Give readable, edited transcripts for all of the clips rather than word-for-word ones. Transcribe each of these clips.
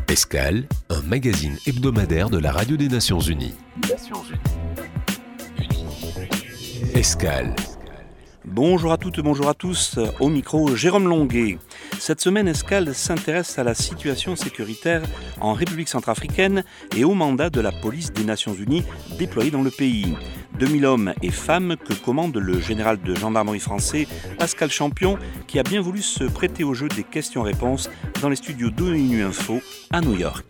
Escale, un magazine hebdomadaire de la Radio des Nations Unies. Escale. Bonjour à toutes, bonjour à tous, au micro Jérôme Longuet. Cette semaine, Escale s'intéresse à la situation sécuritaire en République centrafricaine et au mandat de la police des Nations Unies déployée dans le pays. 2000 hommes et femmes que commande le général de gendarmerie français Pascal Champion, qui a bien voulu se prêter au jeu des questions-réponses dans les studios d'ONU Info à New York.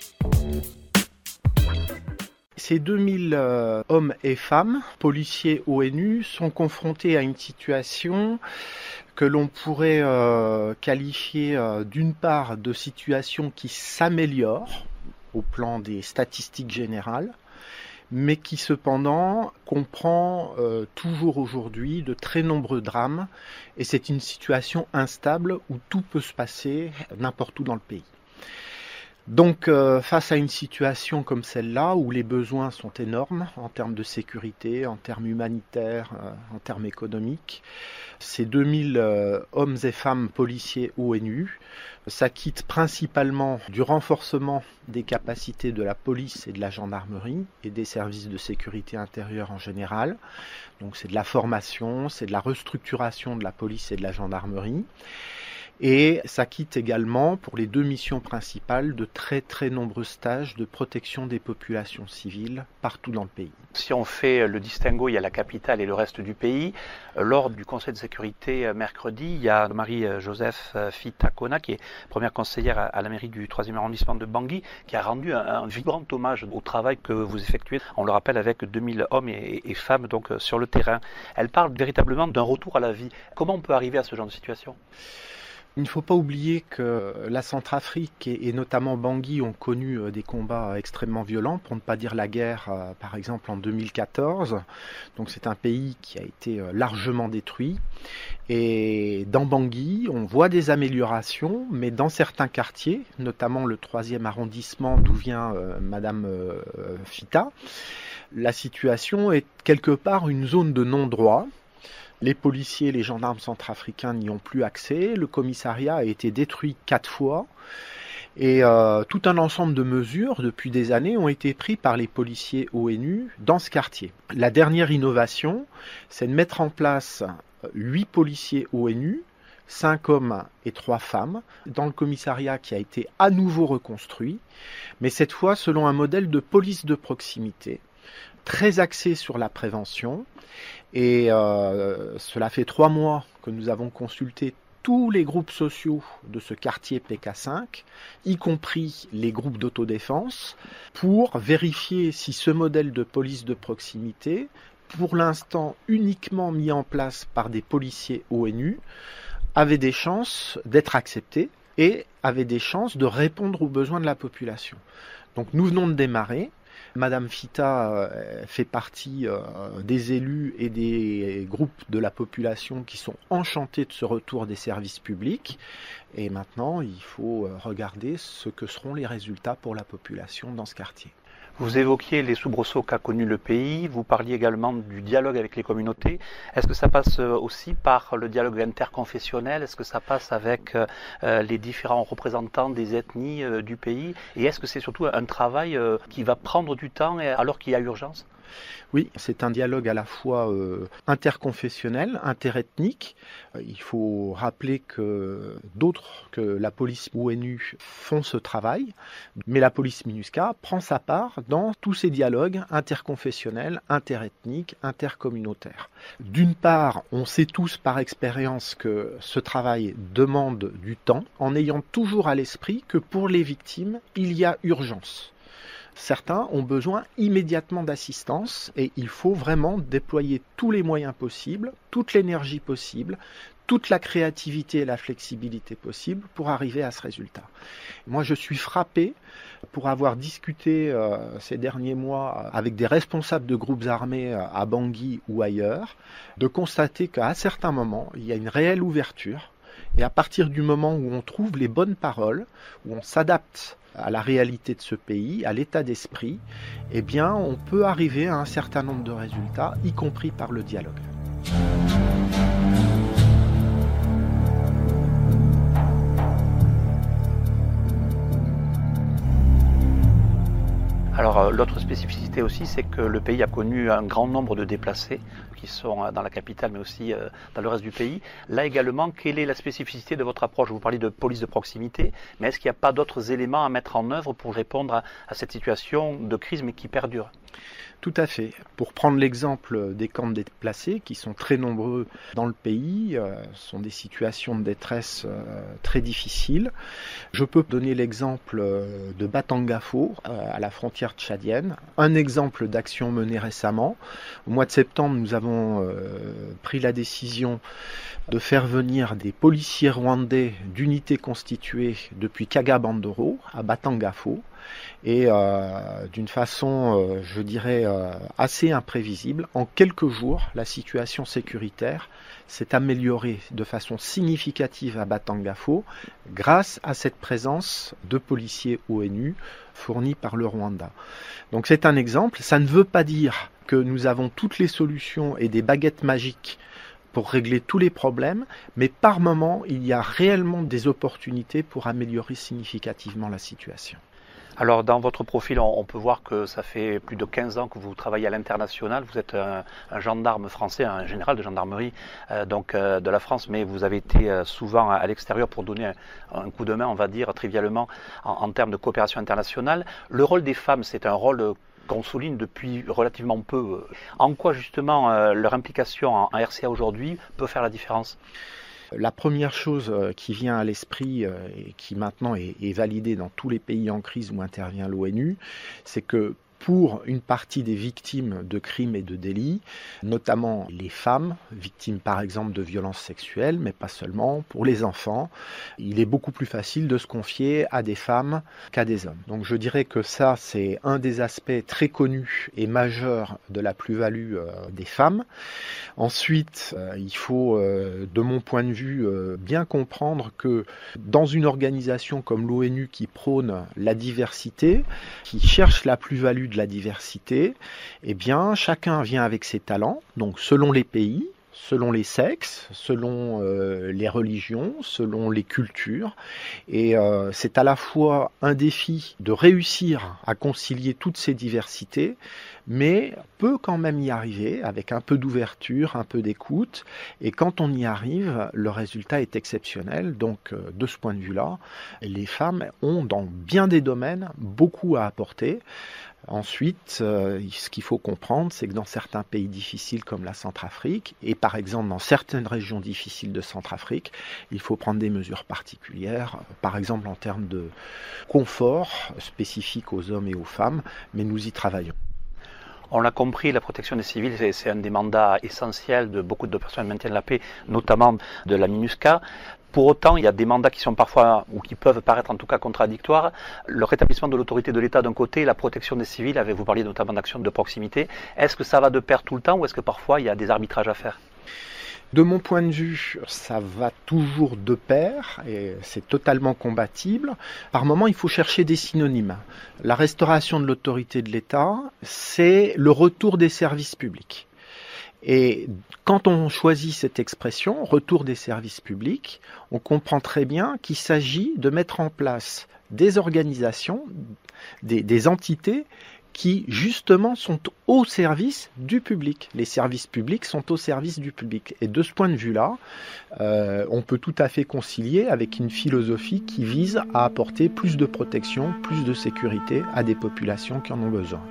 Ces 2000 hommes et femmes, policiers ONU, sont confrontés à une situation que l'on pourrait qualifier d'une part de situation qui s'améliore au plan des statistiques générales, mais qui cependant comprend toujours aujourd'hui de très nombreux drames, et c'est une situation instable où tout peut se passer n'importe où dans le pays. Donc face à une situation comme celle-là, où les besoins sont énormes en termes de sécurité, en termes humanitaires, en termes économiques, ces 2000 hommes et femmes policiers ONU s'acquittent principalement du renforcement des capacités de la police et de la gendarmerie et des services de sécurité intérieure en général. Donc c'est de la formation, c'est de la restructuration de la police et de la gendarmerie. Et s'acquitte également, pour les deux missions principales, de très très nombreux stages de protection des populations civiles partout dans le pays. Si on fait le distinguo, il y a la capitale et le reste du pays. Lors du Conseil de sécurité mercredi, il y a Marie-Joseph Fita-Kona, qui est première conseillère à la mairie du 3e arrondissement de Bangui, qui a rendu un vibrant hommage au travail que vous effectuez, on le rappelle, avec 2000 hommes et femmes donc, sur le terrain. Elle parle véritablement d'un retour à la vie. Comment on peut arriver à ce genre de situation ? Il ne faut pas oublier que la Centrafrique et notamment Bangui ont connu des combats extrêmement violents, pour ne pas dire la guerre, par exemple en 2014. Donc c'est un pays qui a été largement détruit. Et dans Bangui, on voit des améliorations, mais dans certains quartiers, notamment le 3e arrondissement d'où vient Madame Fita, la situation est quelque part une zone de non-droit. Les policiers, les gendarmes centrafricains n'y ont plus accès. Le commissariat a été détruit 4 fois. Et tout un ensemble de mesures, depuis des années, ont été prises par les policiers ONU dans ce quartier. La dernière innovation, c'est de mettre en place 8 policiers ONU, 5 hommes et 3 femmes, dans le commissariat qui a été à nouveau reconstruit, mais cette fois selon un modèle de police de proximité, très axé sur la prévention. Et cela fait 3 mois que nous avons consulté tous les groupes sociaux de ce quartier PK5, y compris les groupes d'autodéfense, pour vérifier si ce modèle de police de proximité, pour l'instant uniquement mis en place par des policiers ONU, avait des chances d'être accepté et avait des chances de répondre aux besoins de la population. Donc nous venons de démarrer. Madame Fita fait partie des élus et des groupes de la population qui sont enchantés de ce retour des services publics. Et maintenant, il faut regarder ce que seront les résultats pour la population dans ce quartier. Vous évoquiez les soubresauts qu'a connus le pays, vous parliez également du dialogue avec les communautés. Est-ce que ça passe aussi par le dialogue interconfessionnel ? Est-ce que ça passe avec les différents représentants des ethnies du pays ? Et est-ce que c'est surtout un travail qui va prendre du temps alors qu'il y a urgence ? Oui, c'est un dialogue à la fois interconfessionnel, interethnique. Il faut rappeler que d'autres que la police ONU font ce travail, mais la police MINUSCA prend sa part dans tous ces dialogues interconfessionnels, interethniques, intercommunautaires. D'une part, on sait tous par expérience que ce travail demande du temps, en ayant toujours à l'esprit que pour les victimes, il y a urgence. Certains ont besoin immédiatement d'assistance et il faut vraiment déployer tous les moyens possibles, toute l'énergie possible, toute la créativité et la flexibilité possible pour arriver à ce résultat. Moi, je suis frappé pour avoir discuté ces derniers mois avec des responsables de groupes armés à Bangui ou ailleurs, de constater qu'à certains moments, il y a une réelle ouverture et à partir du moment où on trouve les bonnes paroles, où on s'adapte à la réalité de ce pays, à l'état d'esprit, eh bien, on peut arriver à un certain nombre de résultats, y compris par le dialogue. Alors l'autre spécificité aussi, c'est que le pays a connu un grand nombre de déplacés qui sont dans la capitale mais aussi dans le reste du pays. Là également, quelle est la spécificité de votre approche? Vous parlez de police de proximité, mais est-ce qu'il n'y a pas d'autres éléments à mettre en œuvre pour répondre à cette situation de crise mais qui perdure? Tout à fait. Pour prendre l'exemple des camps de déplacés, qui sont très nombreux dans le pays, sont des situations de détresse très difficiles. Je peux donner l'exemple de Batangafo, à la frontière tchadienne. Un exemple d'action menée récemment. Au mois de septembre, nous avons pris la décision de faire venir des policiers rwandais d'unités constituées depuis Kagabandoro à Batangafo. Et d'une façon, je dirais, assez imprévisible, en quelques jours, la situation sécuritaire s'est améliorée de façon significative à Batangafo grâce à cette présence de policiers ONU fournis par le Rwanda. Donc c'est un exemple. Ça ne veut pas dire que nous avons toutes les solutions et des baguettes magiques pour régler tous les problèmes, mais par moment, il y a réellement des opportunités pour améliorer significativement la situation. Alors dans votre profil, on peut voir que ça fait plus de 15 ans que vous travaillez à l'international. Vous êtes un gendarme français, un général de gendarmerie de la France, mais vous avez été souvent à l'extérieur pour donner un coup de main, on va dire trivialement, en termes de coopération internationale. Le rôle des femmes, c'est un rôle qu'on souligne depuis relativement peu. En quoi justement leur implication en RCA aujourd'hui peut faire la différence ? La première chose qui vient à l'esprit et qui maintenant est validée dans tous les pays en crise où intervient l'ONU, c'est que pour une partie des victimes de crimes et de délits, notamment les femmes, victimes par exemple de violences sexuelles, mais pas seulement, pour les enfants, il est beaucoup plus facile de se confier à des femmes qu'à des hommes. Donc je dirais que ça, c'est un des aspects très connus et majeurs de la plus-value des femmes. Ensuite, il faut, de mon point de vue, bien comprendre que dans une organisation comme l'ONU qui prône la diversité, qui cherche la plus-value de la diversité, eh bien, chacun vient avec ses talents, donc selon les pays, selon les sexes, selon les religions, selon les cultures. Et c'est à la fois un défi de réussir à concilier toutes ces diversités, mais peut quand même y arriver avec un peu d'ouverture, un peu d'écoute. Et quand on y arrive, le résultat est exceptionnel. Donc de ce point de vue-là, les femmes ont dans bien des domaines beaucoup à apporter. Ensuite, ce qu'il faut comprendre, c'est que dans certains pays difficiles comme la Centrafrique, et par exemple dans certaines régions difficiles de Centrafrique, il faut prendre des mesures particulières, par exemple en termes de confort spécifique aux hommes et aux femmes, mais nous y travaillons. On l'a compris, la protection des civils, c'est un des mandats essentiels de beaucoup de personnes qui maintiennent la paix, notamment de la MINUSCA. Pour autant, il y a des mandats qui sont parfois, ou qui peuvent paraître en tout cas contradictoires. Le rétablissement de l'autorité de l'État d'un côté, la protection des civils, vous parliez notamment d'actions de proximité. Est-ce que ça va de pair tout le temps ou est-ce que parfois il y a des arbitrages à faire ? De mon point de vue, ça va toujours de pair et c'est totalement compatible. Par moment, il faut chercher des synonymes. La restauration de l'autorité de l'État, c'est le retour des services publics. Et quand on choisit cette expression, retour des services publics, on comprend très bien qu'il s'agit de mettre en place des organisations, des entités qui justement sont au service du public. Les services publics sont au service du public. Et de ce point de vue-là, on peut tout à fait concilier avec une philosophie qui vise à apporter plus de protection, plus de sécurité à des populations qui en ont besoin.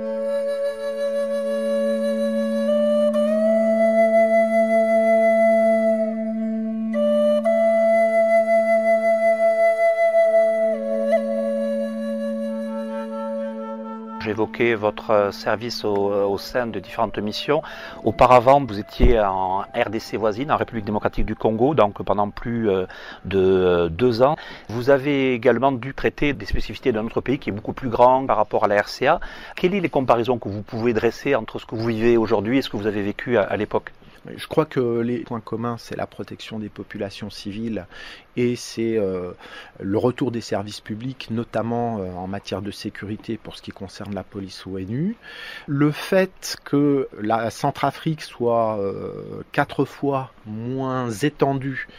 J'évoquais votre service au sein de différentes missions. Auparavant, vous étiez en RDC voisine, en République démocratique du Congo, donc pendant plus de 2 ans. Vous avez également dû traiter des spécificités d'un autre pays qui est beaucoup plus grand par rapport à la RCA. Quelles sont les comparaisons que vous pouvez dresser entre ce que vous vivez aujourd'hui et ce que vous avez vécu à l'époque ? Je crois que les points communs, c'est la protection des populations civiles et c'est le retour des services publics, notamment en matière de sécurité pour ce qui concerne la police ONU. Le fait que la Centrafrique soit 4 fois moins étendue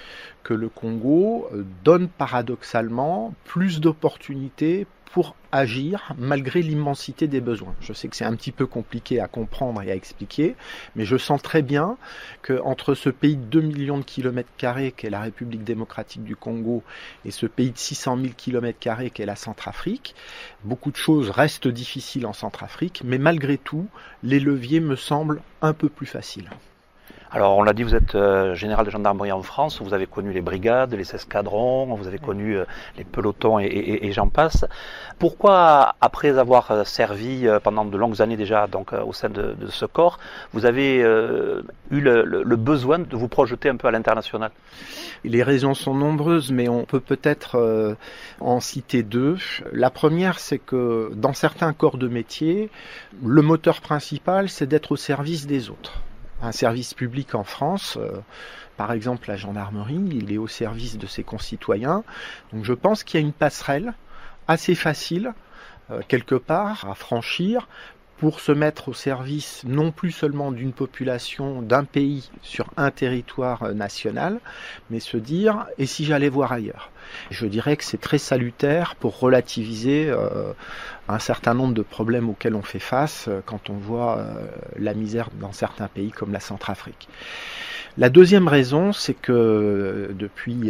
que le Congo donne paradoxalement plus d'opportunités pour agir malgré l'immensité des besoins. Je sais que c'est un petit peu compliqué à comprendre et à expliquer, mais je sens très bien qu'entre ce pays de 2 millions de kilomètres carrés qu'est la République démocratique du Congo et ce pays de 600 000 kilomètres carrés qu'est la Centrafrique, beaucoup de choses restent difficiles en Centrafrique, mais malgré tout, les leviers me semblent un peu plus faciles. Alors, on l'a dit, vous êtes général de gendarmerie en France, vous avez connu les brigades, les escadrons, vous avez connu les pelotons et j'en passe. Pourquoi, après avoir servi pendant de longues années déjà donc, au sein de ce corps, vous avez eu le besoin de vous projeter un peu à l'international ? Les raisons sont nombreuses, mais on peut peut-être en citer deux. La première, c'est que dans certains corps de métier, le moteur principal, c'est d'être au service des autres. Un service public en France, par exemple la gendarmerie, il est au service de ses concitoyens. Donc je pense qu'il y a une passerelle assez facile, quelque part, à franchir pour se mettre au service non plus seulement d'une population, d'un pays sur un territoire national, mais se dire « et si j'allais voir ailleurs ?» Je dirais que c'est très salutaire pour relativiser un certain nombre de problèmes auxquels on fait face quand on voit la misère dans certains pays comme la Centrafrique. La deuxième raison, c'est que depuis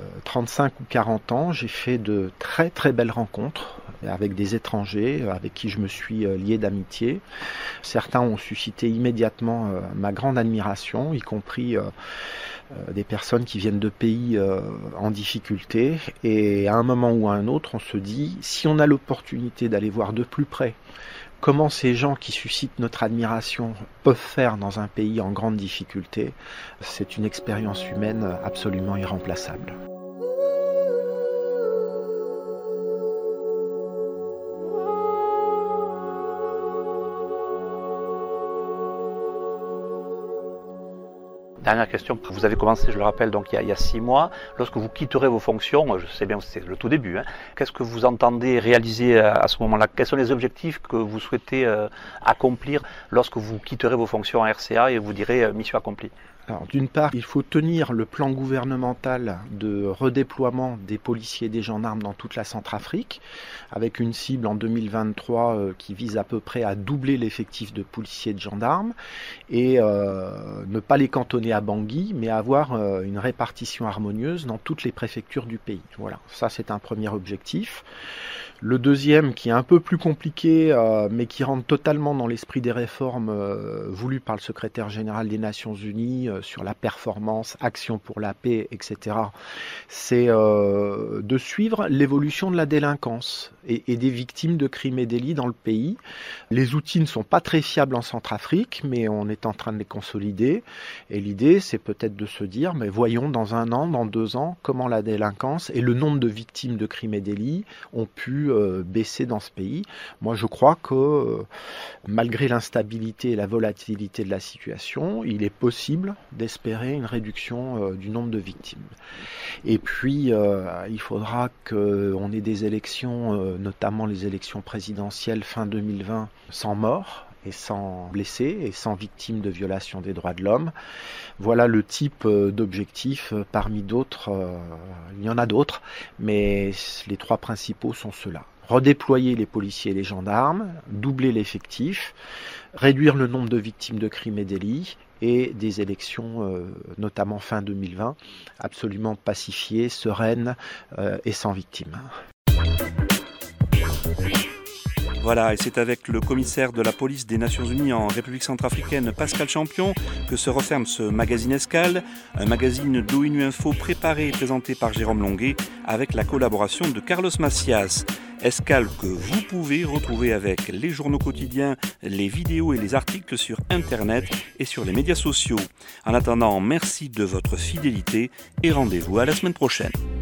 35 ou 40 ans, j'ai fait de très très belles rencontres avec des étrangers avec qui je me suis lié d'amitié. Certains ont suscité immédiatement ma grande admiration, y compris des personnes qui viennent de pays en difficulté. Et à un moment ou à un autre, on se dit, si on a l'opportunité d'aller voir de plus près comment ces gens qui suscitent notre admiration peuvent faire dans un pays en grande difficulté, c'est une expérience humaine absolument irremplaçable. Dernière question, vous avez commencé, je le rappelle, donc il y a 6 mois. Lorsque vous quitterez vos fonctions, je sais bien que c'est le tout début, qu'est-ce que vous entendez réaliser à ce moment-là ? Quels sont les objectifs que vous souhaitez accomplir lorsque vous quitterez vos fonctions en RCA et vous direz mission accomplie ? Alors, d'une part, il faut tenir le plan gouvernemental de redéploiement des policiers et des gendarmes dans toute la Centrafrique, avec une cible en 2023 qui vise à peu près à doubler l'effectif de policiers et de gendarmes, et ne pas les cantonner à Bangui, mais avoir une répartition harmonieuse dans toutes les préfectures du pays. Voilà, ça c'est un premier objectif. Le deuxième, qui est un peu plus compliqué, mais qui rentre totalement dans l'esprit des réformes voulues par le secrétaire général des Nations Unies sur la performance, action pour la paix, etc., c'est de suivre l'évolution de la délinquance et des victimes de crimes et délits dans le pays. Les outils ne sont pas très fiables en Centrafrique, mais on est en train de les consolider. Et l'idée, c'est peut-être de se dire, mais voyons dans 1 an, dans 2 ans, comment la délinquance et le nombre de victimes de crimes et délits ont pu baisser dans ce pays. Moi, je crois que malgré l'instabilité et la volatilité de la situation, il est possible d'espérer une réduction du nombre de victimes. Et puis, il faudra qu'on ait des élections, notamment les élections présidentielles fin 2020, sans mort et sans blessés et sans victimes de violation des droits de l'homme. Voilà le type d'objectifs parmi d'autres. Il y en a d'autres, mais les 3 principaux sont ceux-là. Redéployer les policiers et les gendarmes, doubler l'effectif, réduire le nombre de victimes de crimes et délits, et des élections, notamment fin 2020, absolument pacifiées, sereines et sans victimes. Voilà, et c'est avec le commissaire de la police des Nations Unies en République centrafricaine, Pascal Champion, que se referme ce magazine Escale, un magazine d'ONU Info préparé et présenté par Jérôme Longuet avec la collaboration de Carlos Macias. Escale que vous pouvez retrouver avec les journaux quotidiens, les vidéos et les articles sur Internet et sur les médias sociaux. En attendant, merci de votre fidélité et rendez-vous à la semaine prochaine.